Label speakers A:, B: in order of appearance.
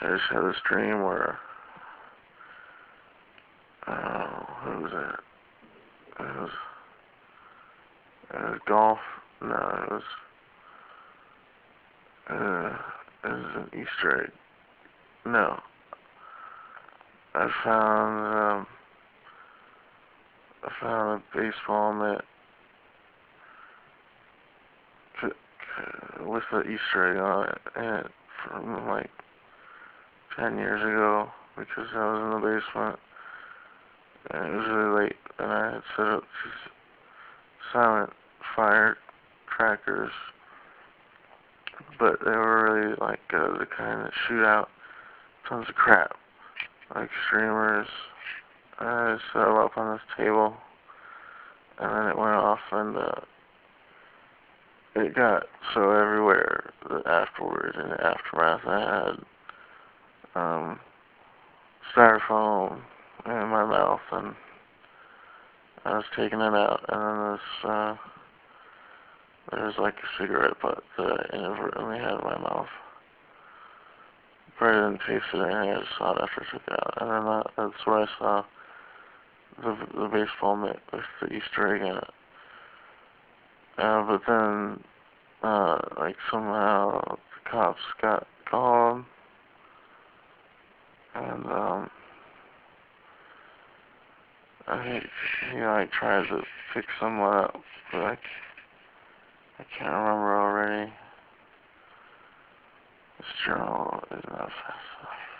A: I just had this dream where, what was it? It was golf. No, it was an Easter egg. No, I found a baseball mitt with the Easter egg on it, and from like 10 years ago, because I was in the basement, and it was really late, and I had set up these silent firecrackers, but they were really like the kind that shoot out tons of crap, like streamers. I set them up on this table, and then it went off, and it got so everywhere that afterwards, in the aftermath, I had styrofoam in my mouth, and I was taking it out, and then there was like a cigarette butt that I inadvertently had in my mouth. Probably didn't taste it or anything, I just saw it after I took it out, and then that's where I saw the baseball mitt with the Easter egg in it. But then, like somehow the cops got called, and I tried to fix someone up, but I can't remember already. This journal is not fast enough.